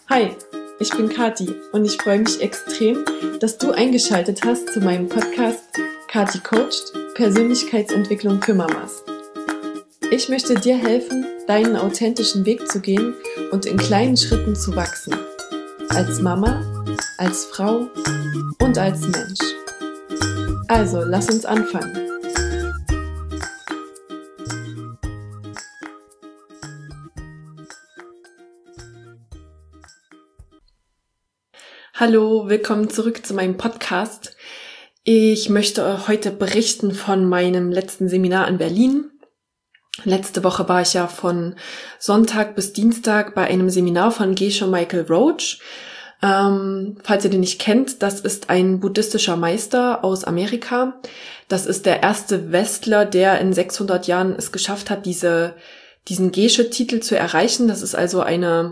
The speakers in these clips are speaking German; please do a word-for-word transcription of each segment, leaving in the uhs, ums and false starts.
Hi, ich bin Kathi und ich freue mich extrem, dass du eingeschaltet hast zu meinem Podcast Kathi Coacht – Persönlichkeitsentwicklung für Mamas. Ich möchte dir helfen, deinen authentischen Weg zu gehen und in kleinen Schritten zu wachsen. Als Mama, als Frau und als Mensch. Also, lass uns anfangen. Hallo, willkommen zurück zu meinem Podcast. Ich möchte heute berichten von meinem letzten Seminar in Berlin. Letzte Woche war ich ja von Sonntag bis Dienstag bei einem Seminar von Geshe Michael Roach. Ähm, falls ihr den nicht kennt, das ist ein buddhistischer Meister aus Amerika. Das ist der erste Westler, der in sechshundert Jahren es geschafft hat, diese, diesen Geshe-Titel zu erreichen. Das ist also eine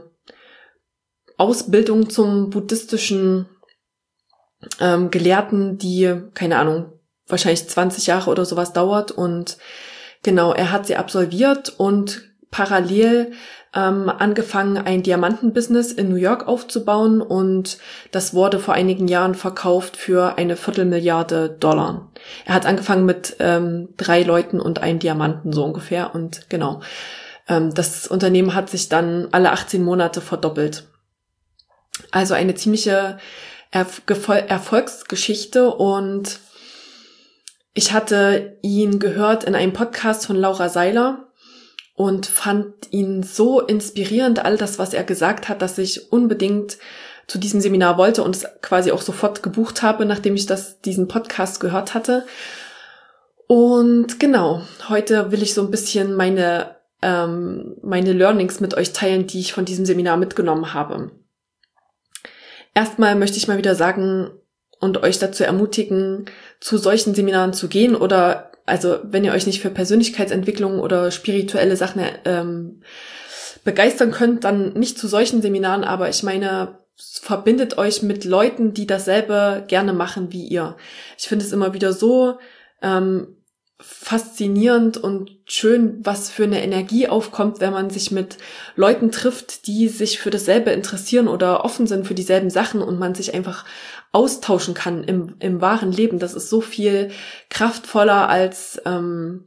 Ausbildung zum buddhistischen ähm, Gelehrten, die, keine Ahnung, wahrscheinlich zwanzig Jahre oder sowas dauert. Und genau, er hat sie absolviert und parallel ähm, angefangen, ein Diamantenbusiness in New York aufzubauen. Und das wurde vor einigen Jahren verkauft für eine Viertelmilliarde Dollar. Er hat angefangen mit ähm, drei Leuten und einem Diamanten so ungefähr. Und genau, ähm, das Unternehmen hat sich dann alle achtzehn Monate verdoppelt. Also eine ziemliche Erf- Erfolgsgeschichte, und ich hatte ihn gehört in einem Podcast von Laura Seiler und fand ihn so inspirierend, all das, was er gesagt hat, dass ich unbedingt zu diesem Seminar wollte und es quasi auch sofort gebucht habe, nachdem ich das, diesen Podcast gehört hatte. Und genau, heute will ich so ein bisschen meine, ähm, meine Learnings mit euch teilen, die ich von diesem Seminar mitgenommen habe. Erstmal möchte ich mal wieder sagen und euch dazu ermutigen, zu solchen Seminaren zu gehen, oder also wenn ihr euch nicht für Persönlichkeitsentwicklung oder spirituelle Sachen ähm, begeistern könnt, dann nicht zu solchen Seminaren, aber ich meine, verbindet euch mit Leuten, die dasselbe gerne machen wie ihr. Ich finde es immer wieder so ähm, faszinierend und schön, was für eine Energie aufkommt, wenn man sich mit Leuten trifft, die sich für dasselbe interessieren oder offen sind für dieselben Sachen und man sich einfach austauschen kann im, im wahren Leben. Das ist so viel kraftvoller als ähm,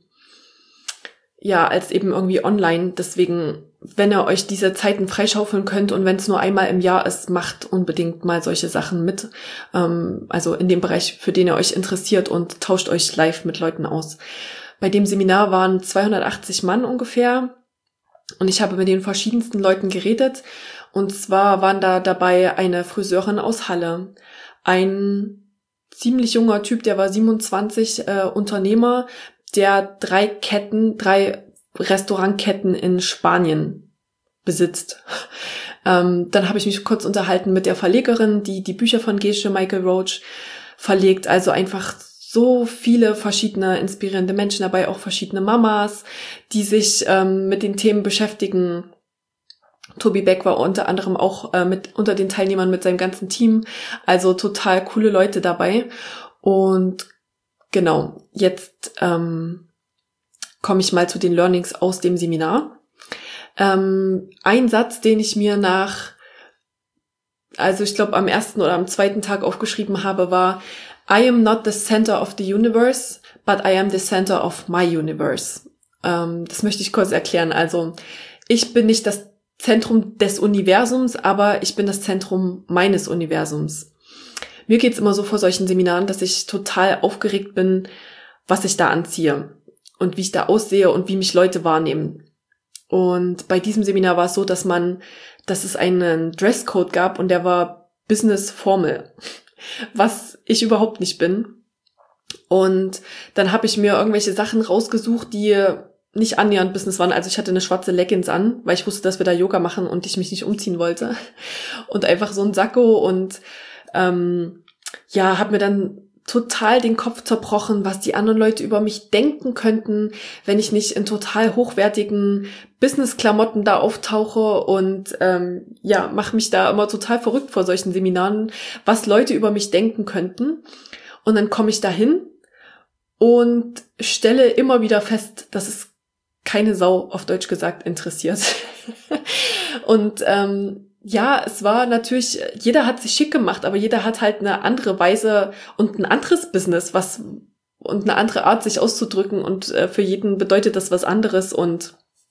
ja als eben irgendwie online. Deswegen, wenn ihr euch diese Zeiten freischaufeln könnt und wenn es nur einmal im Jahr ist, macht unbedingt mal solche Sachen mit. Ähm, also in dem Bereich, für den ihr euch interessiert, und tauscht euch live mit Leuten aus. Bei dem Seminar waren zweihundertachtzig Mann ungefähr und ich habe mit den verschiedensten Leuten geredet. Und zwar waren da dabei eine Friseurin aus Halle, ein ziemlich junger Typ, der war siebenundzwanzig, äh, Unternehmer, der drei Ketten, drei Restaurantketten in Spanien besitzt. Ähm, dann habe ich mich kurz unterhalten mit der Verlegerin, die die Bücher von Geshe Michael Roach verlegt. Also einfach so viele verschiedene inspirierende Menschen dabei, auch verschiedene Mamas, die sich ähm, mit den Themen beschäftigen. Tobi Beck war unter anderem auch äh, mit unter den Teilnehmern mit seinem ganzen Team. Also total coole Leute dabei. Und genau, jetzt ähm, komme ich mal zu den Learnings aus dem Seminar. Ähm, ein Satz, den ich mir nach, also ich glaube am ersten oder am zweiten Tag aufgeschrieben habe, war: I am not the center of the universe, but I am the center of my universe. Ähm, das möchte ich kurz erklären. Also ich bin nicht das Zentrum des Universums, aber ich bin das Zentrum meines Universums. Mir geht's immer so vor solchen Seminaren, dass ich total aufgeregt bin, was ich da anziehe und wie ich da aussehe und wie mich Leute wahrnehmen. Und bei diesem Seminar war es so, dass man, dass es einen Dresscode gab und der war Business Formal, was ich überhaupt nicht bin. Und dann habe ich mir irgendwelche Sachen rausgesucht, die nicht annähernd Business waren. Also ich hatte eine schwarze Leggings an, weil ich wusste, dass wir da Yoga machen und ich mich nicht umziehen wollte. Und einfach so ein Sakko und ähm, ja, habe mir dann total den Kopf zerbrochen, was die anderen Leute über mich denken könnten, wenn ich nicht in total hochwertigen Business-Klamotten da auftauche, und ähm, ja, mache mich da immer total verrückt vor solchen Seminaren, was Leute über mich denken könnten. Und dann komme ich da hin und stelle immer wieder fest, dass es keine Sau, auf Deutsch gesagt, interessiert. Und ähm, ja, es war natürlich, jeder hat sich schick gemacht, aber jeder hat halt eine andere Weise und ein anderes Business, was und eine andere Art, sich auszudrücken, und äh, für jeden bedeutet das was anderes. Und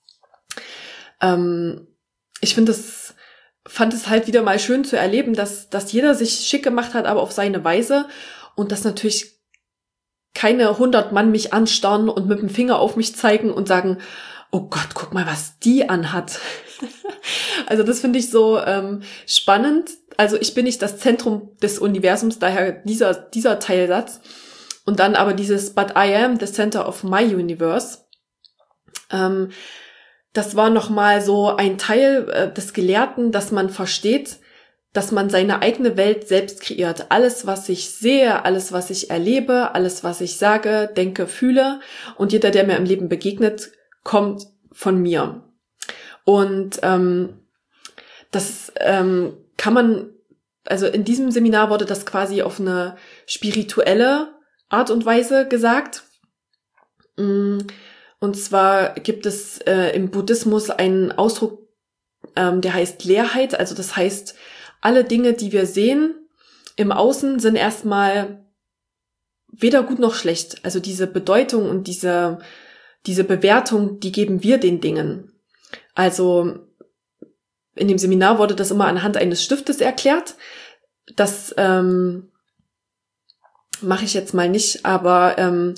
ähm, ich finde es, fand es halt wieder mal schön zu erleben, dass dass jeder sich schick gemacht hat, aber auf seine Weise, und dass natürlich keine hundert Mann mich anstarren und mit dem Finger auf mich zeigen und sagen, oh Gott, guck mal, was die anhat. Also das finde ich so ähm, spannend. Also ich bin nicht das Zentrum des Universums, daher dieser dieser Teilsatz. Und dann aber dieses But I am the center of my universe. Ähm, das war nochmal so ein Teil äh, des Gelehrten, dass man versteht, dass man seine eigene Welt selbst kreiert. Alles, was ich sehe, alles, was ich erlebe, alles, was ich sage, denke, fühle, und jeder, der mir im Leben begegnet, kommt von mir. Und ähm, das ähm, kann man, also in diesem Seminar wurde das quasi auf eine spirituelle Art und Weise gesagt. Und zwar gibt es äh, im Buddhismus einen Ausdruck, ähm, der heißt Leerheit. Also das heißt, alle Dinge, die wir sehen im Außen, sind erstmal weder gut noch schlecht. Also diese Bedeutung und diese, diese Bewertung, die geben wir den Dingen. Also in dem Seminar wurde das immer anhand eines Stiftes erklärt. Das ähm, mache ich jetzt mal nicht, aber ähm,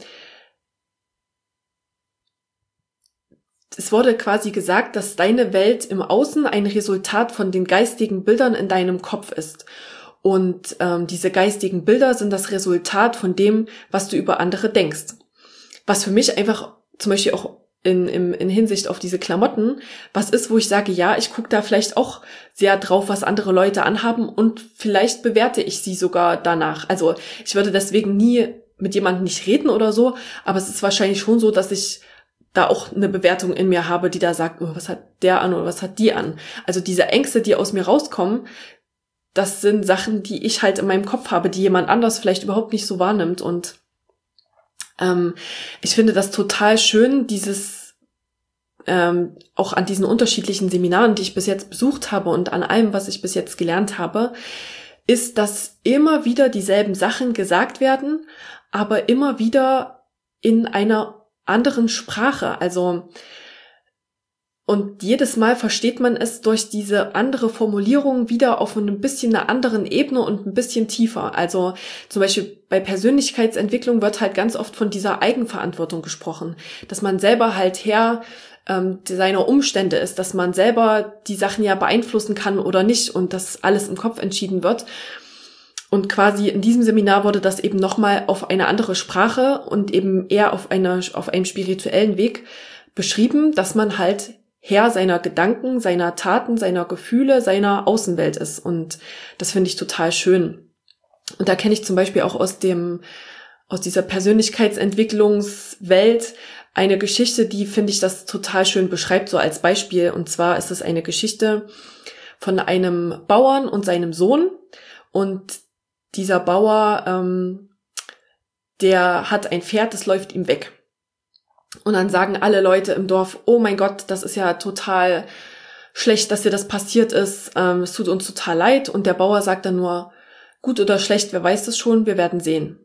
es wurde quasi gesagt, dass deine Welt im Außen ein Resultat von den geistigen Bildern in deinem Kopf ist. Und ähm, diese geistigen Bilder sind das Resultat von dem, was du über andere denkst. Was für mich einfach zum Beispiel auch in, in, in Hinsicht auf diese Klamotten was ist, wo ich sage, ja, ich gucke da vielleicht auch sehr drauf, was andere Leute anhaben, und vielleicht bewerte ich sie sogar danach. Also ich würde deswegen nie mit jemandem nicht reden oder so, aber es ist wahrscheinlich schon so, dass ich da auch eine Bewertung in mir habe, die da sagt, oh, was hat der an oder was hat die an. Also diese Ängste, die aus mir rauskommen, das sind Sachen, die ich halt in meinem Kopf habe, die jemand anders vielleicht überhaupt nicht so wahrnimmt. Und ähm, ich finde das total schön, dieses ähm, auch an diesen unterschiedlichen Seminaren, die ich bis jetzt besucht habe, und an allem, was ich bis jetzt gelernt habe, ist, dass immer wieder dieselben Sachen gesagt werden, aber immer wieder in einer anderen Sprache. Also, und jedes Mal versteht man es durch diese andere Formulierung wieder auf ein bisschen einer anderen Ebene und ein bisschen tiefer. Also zum Beispiel bei Persönlichkeitsentwicklung wird halt ganz oft von dieser Eigenverantwortung gesprochen, dass man selber halt Herr ähm, seiner Umstände ist, dass man selber die Sachen ja beeinflussen kann oder nicht, und dass alles im Kopf entschieden wird. Und quasi in diesem Seminar wurde das eben nochmal auf eine andere Sprache und eben eher auf einer, auf einem spirituellen Weg beschrieben, dass man halt Herr seiner Gedanken, seiner Taten, seiner Gefühle, seiner Außenwelt ist. Und das finde ich total schön. Und da kenne ich zum Beispiel auch aus dem, aus dieser Persönlichkeitsentwicklungswelt eine Geschichte, die, finde ich, das total schön beschreibt, so als Beispiel. Und zwar ist es eine Geschichte von einem Bauern und seinem Sohn. Und dieser Bauer, ähm, der hat ein Pferd, das läuft ihm weg. Und dann sagen alle Leute im Dorf, oh mein Gott, das ist ja total schlecht, dass dir das passiert ist. Ähm, es tut uns total leid. Und der Bauer sagt dann nur, gut oder schlecht, wer weiß das schon, wir werden sehen.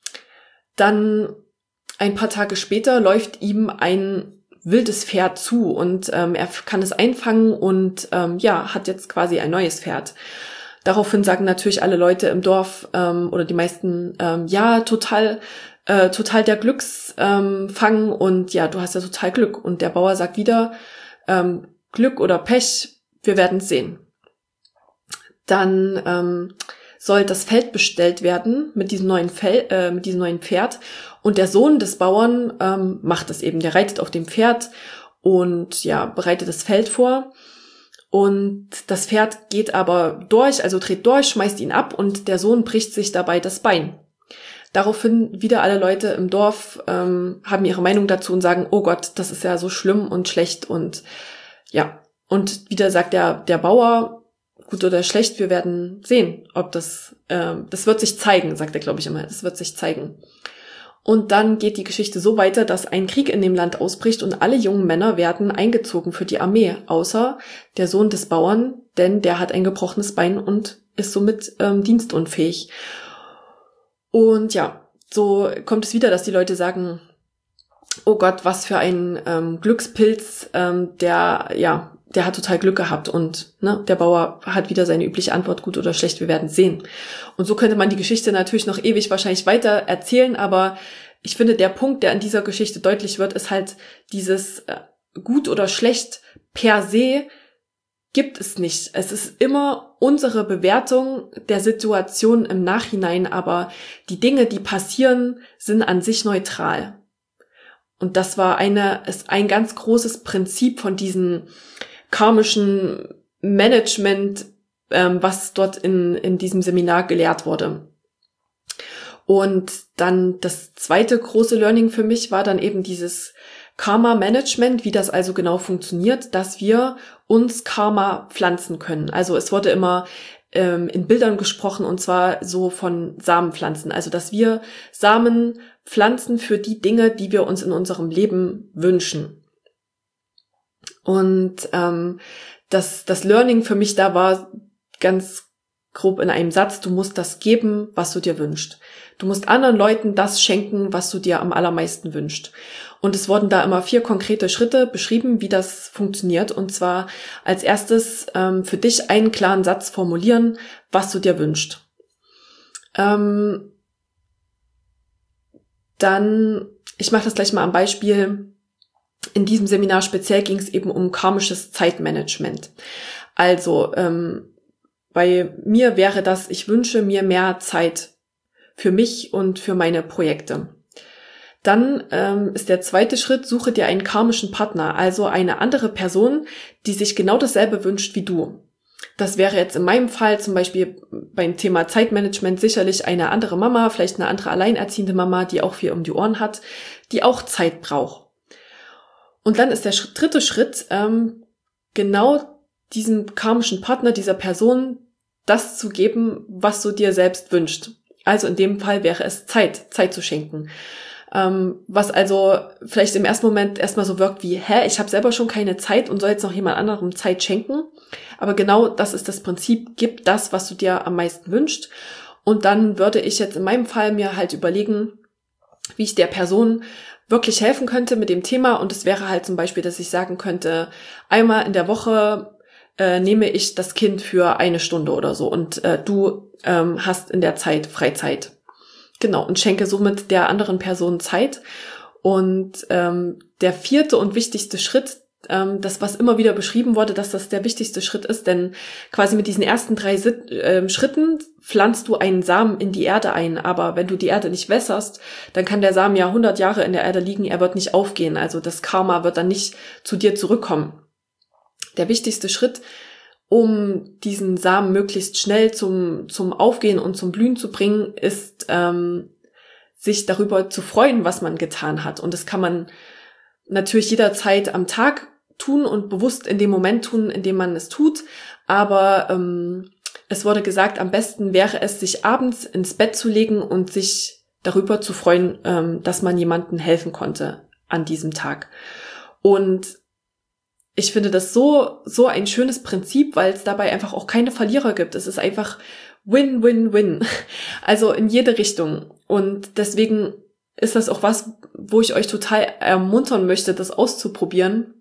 Dann ein paar Tage später läuft ihm ein wildes Pferd zu, und ähm, er kann es einfangen und ähm, ja, hat jetzt quasi ein neues Pferd. Daraufhin sagen natürlich alle Leute im Dorf ähm, oder die meisten, ähm, ja, total, äh, total der Glücksfang ähm, und ja, du hast ja total Glück. Und der Bauer sagt wieder, ähm, Glück oder Pech, wir werden es sehen. Dann ähm, soll das Feld bestellt werden mit diesem neuen Fel äh, mit diesem neuen Pferd, und der Sohn des Bauern ähm, macht es eben. Der reitet auf dem Pferd und ja, bereitet das Feld vor. Und das Pferd geht aber durch, also dreht durch, schmeißt ihn ab, und der Sohn bricht sich dabei das Bein. Daraufhin wieder alle Leute im Dorf ähm, haben ihre Meinung dazu und sagen, oh Gott, das ist ja so schlimm und schlecht. Und ja, und wieder sagt der der Bauer, gut oder schlecht, wir werden sehen, ob das, äh, das wird sich zeigen, sagt er, glaube ich, immer, das wird sich zeigen. Und dann geht die Geschichte so weiter, dass ein Krieg in dem Land ausbricht und alle jungen Männer werden eingezogen für die Armee, außer der Sohn des Bauern, denn der hat ein gebrochenes Bein und ist somit ähm, dienstunfähig. Und ja, so kommt es wieder, dass die Leute sagen, oh Gott, was für ein ähm, Glückspilz, ähm, der, ja, der hat total Glück gehabt und ne, der Bauer hat wieder seine übliche Antwort, gut oder schlecht, wir werden sehen. Und so könnte man die Geschichte natürlich noch ewig wahrscheinlich weiter erzählen, aber ich finde, der Punkt, der an dieser Geschichte deutlich wird, ist halt dieses äh, gut oder schlecht per se gibt es nicht. Es ist immer unsere Bewertung der Situation im Nachhinein, aber die Dinge, die passieren, sind an sich neutral. Und das war eine, ist ein ganz großes Prinzip von diesem karmischen Management, ähm, was dort in, in diesem Seminar gelehrt wurde. Und dann das zweite große Learning für mich war dann eben dieses Karma-Management, wie das also genau funktioniert, dass wir uns Karma pflanzen können. Also es wurde immer ähm, in Bildern gesprochen und zwar so von Samenpflanzen. Also dass wir Samen pflanzen für die Dinge, die wir uns in unserem Leben wünschen. Und ähm, das, das Learning für mich da war ganz grob in einem Satz, du musst das geben, was du dir wünschst. Du musst anderen Leuten das schenken, was du dir am allermeisten wünschst. Und es wurden da immer vier konkrete Schritte beschrieben, wie das funktioniert. Und zwar als erstes ähm, für dich einen klaren Satz formulieren, was du dir wünschst. Ähm, dann, ich mache das gleich mal am Beispiel. In diesem Seminar speziell ging es eben um karmisches Zeitmanagement. Also ähm, bei mir wäre das, ich wünsche mir mehr Zeit für mich und für meine Projekte. Dann ähm, ist der zweite Schritt, suche dir einen karmischen Partner, also eine andere Person, die sich genau dasselbe wünscht wie du. Das wäre jetzt in meinem Fall zum Beispiel beim Thema Zeitmanagement sicherlich eine andere Mama, vielleicht eine andere alleinerziehende Mama, die auch viel um die Ohren hat, die auch Zeit braucht. Und dann ist der dritte Schritt, ähm, genau diesem karmischen Partner, dieser Person, das zu geben, was du dir selbst wünschst. Also in dem Fall wäre es Zeit, Zeit zu schenken. Ähm, was also vielleicht im ersten Moment erstmal so wirkt wie, hä, ich habe selber schon keine Zeit und soll jetzt noch jemand anderem Zeit schenken. Aber genau das ist das Prinzip, gib das, was du dir am meisten wünschst. Und dann würde ich jetzt in meinem Fall mir halt überlegen, wie ich der Person wirklich helfen könnte mit dem Thema. Und es wäre halt zum Beispiel, dass ich sagen könnte, einmal in der Woche äh, nehme ich das Kind für eine Stunde oder so und äh, du ähm, hast in der Zeit Freizeit. Genau, und schenke somit der anderen Person Zeit. Und ähm, der vierte und wichtigste Schritt, ähm, das, was immer wieder beschrieben wurde, dass das der wichtigste Schritt ist, denn quasi mit diesen ersten drei Sit- äh, Schritten pflanzt du einen Samen in die Erde ein, aber wenn du die Erde nicht wässerst, dann kann der Samen ja hundert Jahre in der Erde liegen, er wird nicht aufgehen, also das Karma wird dann nicht zu dir zurückkommen. Der wichtigste Schritt, um diesen Samen möglichst schnell zum zum Aufgehen und zum Blühen zu bringen, ist, ähm, sich darüber zu freuen, was man getan hat. Und das kann man natürlich jederzeit am Tag tun und bewusst in dem Moment tun, in dem man es tut. Aber ähm, es wurde gesagt, am besten wäre es, sich abends ins Bett zu legen und sich darüber zu freuen, ähm, dass man jemandem helfen konnte an diesem Tag. Und ich finde das so, so ein schönes Prinzip, weil es dabei einfach auch keine Verlierer gibt. Es ist einfach Win, Win, Win. Also in jede Richtung. Und deswegen ist das auch was, wo ich euch total ermuntern möchte, das auszuprobieren.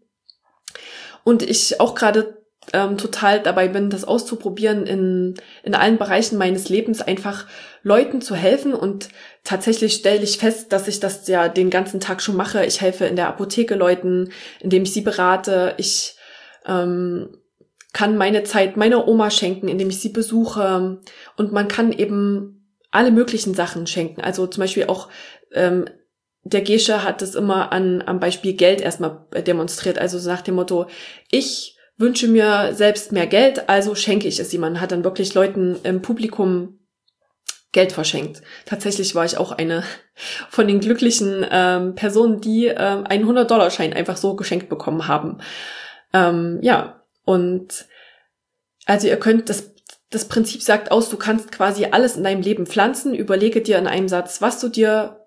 Und ich auch gerade ähm, total dabei bin, das auszuprobieren in, in allen Bereichen meines Lebens, einfach Leuten zu helfen. Und tatsächlich stelle ich fest, dass ich das ja den ganzen Tag schon mache. Ich helfe in der Apotheke Leuten, indem ich sie berate. Ich ähm, kann meine Zeit meiner Oma schenken, indem ich sie besuche. Und man kann eben alle möglichen Sachen schenken. Also zum Beispiel auch ähm, der Gesche hat es immer an am Beispiel Geld erstmal demonstriert. Also so nach dem Motto, ich wünsche mir selbst mehr Geld, also schenke ich es jemandem. Hat dann wirklich Leuten im Publikum Geld verschenkt. Tatsächlich war ich auch eine von den glücklichen ähm, Personen, die ähm, einen hundert-Dollar-Schein einfach so geschenkt bekommen haben. Ähm, ja, und also ihr könnt, das, das Prinzip sagt aus, du kannst quasi alles in deinem Leben pflanzen. Überlege dir in einem Satz, was du dir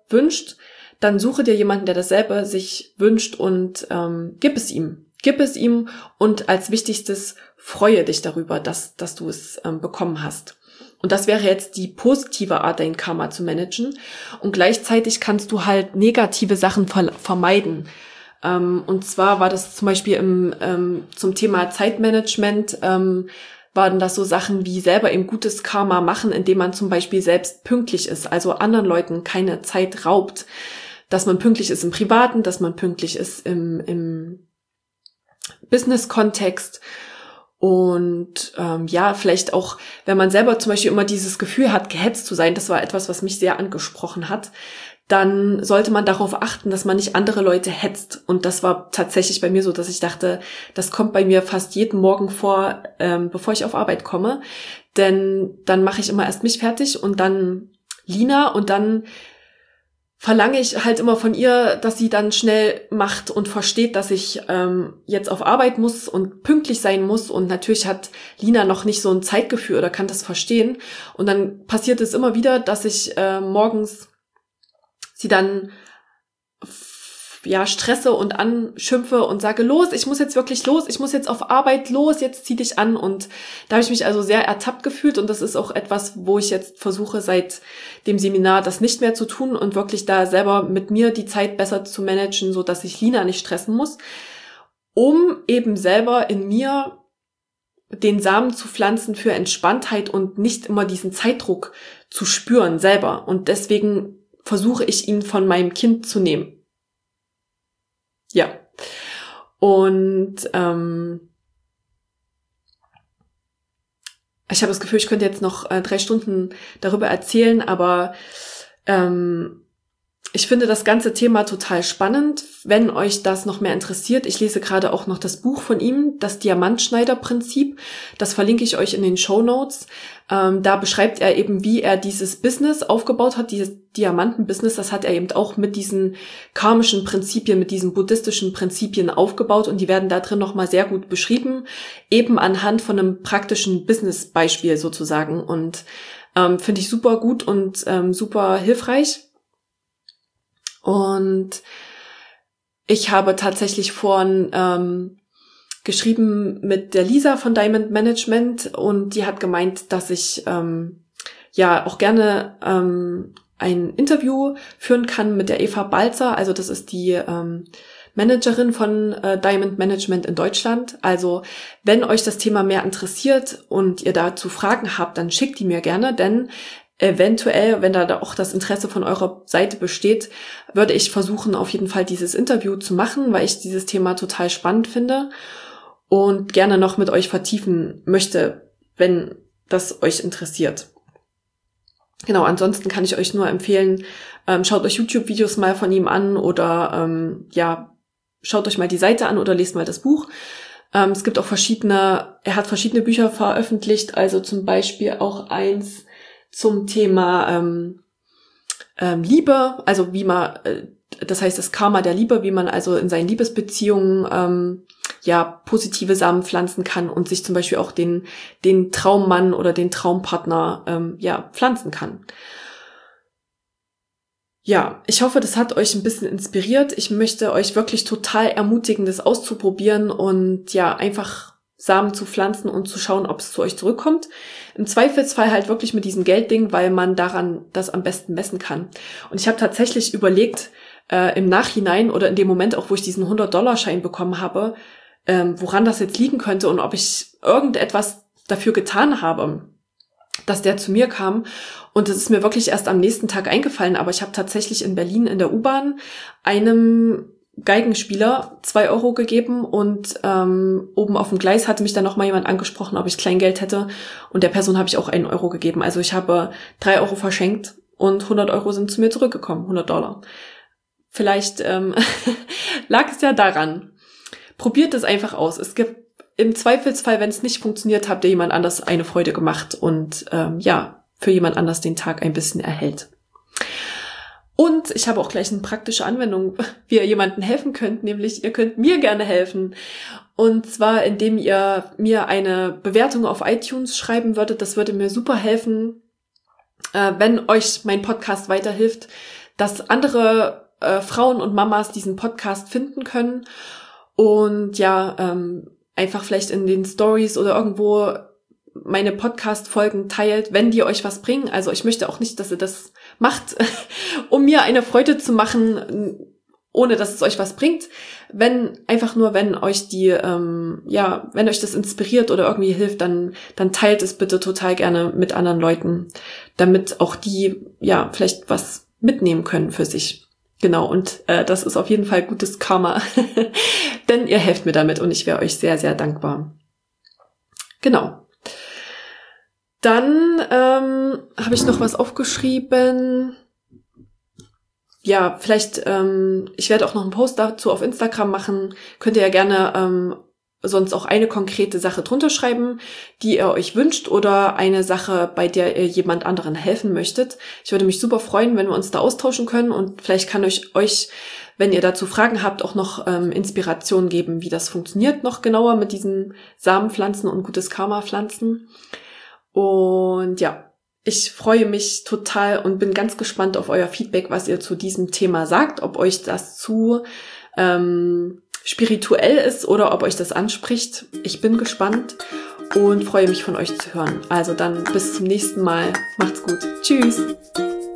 wünscht, dann suche dir jemanden, der dasselbe sich wünscht und ähm, gib es ihm. Gib es ihm und als Wichtigstes freue dich darüber, dass, dass du es ähm, bekommen hast. Und das wäre jetzt die positive Art, dein Karma zu managen. Und gleichzeitig kannst du halt negative Sachen ver- vermeiden. Ähm, und zwar war das zum Beispiel im, ähm, zum Thema Zeitmanagement, ähm, waren das so Sachen wie selber eben gutes Karma machen, indem man zum Beispiel selbst pünktlich ist, also anderen Leuten keine Zeit raubt. Dass man pünktlich ist im Privaten, dass man pünktlich ist im, im Business-Kontext. Und ähm, ja, vielleicht auch, wenn man selber zum Beispiel immer dieses Gefühl hat, gehetzt zu sein, das war etwas, was mich sehr angesprochen hat, dann sollte man darauf achten, dass man nicht andere Leute hetzt. Und das war tatsächlich bei mir so, dass ich dachte, das kommt bei mir fast jeden Morgen vor, ähm, bevor ich auf Arbeit komme. Denn dann mache ich immer erst mich fertig und dann Lina und dann verlange ich halt immer von ihr, dass sie dann schnell macht und versteht, dass ich ähm, jetzt auf Arbeit muss und pünktlich sein muss. Und natürlich hat Lina noch nicht so ein Zeitgefühl oder kann das verstehen. Und dann passiert es immer wieder, dass ich äh, morgens sie dann ja stresse und anschimpfe und sage, los, ich muss jetzt wirklich los, ich muss jetzt auf Arbeit los, jetzt zieh dich an. Und da habe ich mich also sehr ertappt gefühlt und das ist auch etwas, wo ich jetzt versuche, seit dem Seminar das nicht mehr zu tun und wirklich da selber mit mir die Zeit besser zu managen, so dass ich Lina nicht stressen muss, um eben selber in mir den Samen zu pflanzen für Entspanntheit und nicht immer diesen Zeitdruck zu spüren selber. Und deswegen versuche ich ihn von meinem Kind zu nehmen. Ja, und ähm, ich habe das Gefühl, ich könnte jetzt noch äh, drei Stunden darüber erzählen, aber ähm, ich finde das ganze Thema total spannend. Wenn euch das noch mehr interessiert, ich lese gerade auch noch das Buch von ihm, das Diamantschneider-Prinzip. Das verlinke ich euch in den Shownotes. Ähm, da beschreibt er eben, wie er dieses Business aufgebaut hat, dieses Diamanten-Business. Das hat er eben auch mit diesen karmischen Prinzipien, mit diesen buddhistischen Prinzipien aufgebaut und die werden da drin nochmal sehr gut beschrieben, eben anhand von einem praktischen Business-Beispiel sozusagen. Und ähm, finde ich super gut und ähm, super hilfreich. Und ich habe tatsächlich vorhin ähm, geschrieben mit der Lisa von Diamond Management und die hat gemeint, dass ich ähm, ja auch gerne ähm, ein Interview führen kann mit der Eva Balzer. Also das ist die ähm, Managerin von äh, Diamond Management in Deutschland. Also wenn euch das Thema mehr interessiert und ihr dazu Fragen habt, dann schickt die mir gerne, denn eventuell, wenn da auch das Interesse von eurer Seite besteht, würde ich versuchen, auf jeden Fall dieses Interview zu machen, weil ich dieses Thema total spannend finde und gerne noch mit euch vertiefen möchte, wenn das euch interessiert. Genau, ansonsten kann ich euch nur empfehlen, ähm, schaut euch YouTube-Videos mal von ihm an oder ähm, ja, schaut euch mal die Seite an oder lest mal das Buch. Ähm, es gibt auch verschiedene, er hat verschiedene Bücher veröffentlicht, also zum Beispiel auch eins zum Thema ähm, ähm, Liebe, also wie man, äh, das heißt das Karma der Liebe, wie man also in seinen Liebesbeziehungen ähm, ja positive Samen pflanzen kann und sich zum Beispiel auch den den Traummann oder den Traumpartner ähm, ja pflanzen kann. Ja, ich hoffe, das hat euch ein bisschen inspiriert. Ich möchte euch wirklich total ermutigen, das auszuprobieren und ja einfach Samen zu pflanzen und zu schauen, ob es zu euch zurückkommt. Im Zweifelsfall halt wirklich mit diesem Geldding, weil man daran das am besten messen kann. Und ich habe tatsächlich überlegt, äh, im Nachhinein oder in dem Moment auch, wo ich diesen hundert-Dollar-Schein bekommen habe, ähm, woran das jetzt liegen könnte und ob ich irgendetwas dafür getan habe, dass der zu mir kam. Und es ist mir wirklich erst am nächsten Tag eingefallen, aber ich habe tatsächlich in Berlin in der U-Bahn einem Geigenspieler zwei Euro gegeben und ähm, oben auf dem Gleis hatte mich dann nochmal jemand angesprochen, ob ich Kleingeld hätte und der Person habe ich auch einen Euro gegeben. Also ich habe drei Euro verschenkt und hundert Euro sind zu mir zurückgekommen, hundert Dollar. Vielleicht ähm, lag es ja daran. Probiert es einfach aus. Es gibt im Zweifelsfall, wenn es nicht funktioniert, habt ihr jemand anders eine Freude gemacht und ähm, ja, für jemand anders den Tag ein bisschen erhellt. Und ich habe auch gleich eine praktische Anwendung, wie ihr jemandem helfen könnt, nämlich ihr könnt mir gerne helfen. Und zwar, indem ihr mir eine Bewertung auf iTunes schreiben würdet. Das würde mir super helfen, äh, wenn euch mein Podcast weiterhilft. dass andere äh, Frauen und Mamas diesen Podcast finden können und ja, ähm, einfach vielleicht in den Stories oder irgendwo meine Podcast-Folgen teilt, wenn die euch was bringen. Also ich möchte auch nicht, dass ihr das macht, um mir eine Freude zu machen, ohne dass es euch was bringt. Wenn, einfach nur, wenn euch die, ähm, ja, wenn euch das inspiriert oder irgendwie hilft, dann, dann teilt es bitte total gerne mit anderen Leuten, damit auch die, ja, vielleicht was mitnehmen können für sich. Genau, und äh, das ist auf jeden Fall gutes Karma, denn ihr helft mir damit und ich wäre euch sehr, sehr dankbar. Genau. Dann ähm, habe ich noch was aufgeschrieben. Ja, vielleicht, ähm, ich werde auch noch einen Post dazu auf Instagram machen. Könnt ihr ja gerne ähm, sonst auch eine konkrete Sache drunter schreiben, die ihr euch wünscht oder eine Sache, bei der ihr jemand anderen helfen möchtet. Ich würde mich super freuen, wenn wir uns da austauschen können und vielleicht kann ich euch, wenn ihr dazu Fragen habt, auch noch ähm, Inspiration geben, wie das funktioniert, noch genauer mit diesen Samenpflanzen und gutes Karma-Pflanzen. Und ja, ich freue mich total und bin ganz gespannt auf euer Feedback, was ihr zu diesem Thema sagt, ob euch das zu ähm, spirituell ist oder ob euch das anspricht. Ich bin gespannt und freue mich von euch zu hören. Also dann bis zum nächsten Mal. Macht's gut. Tschüss.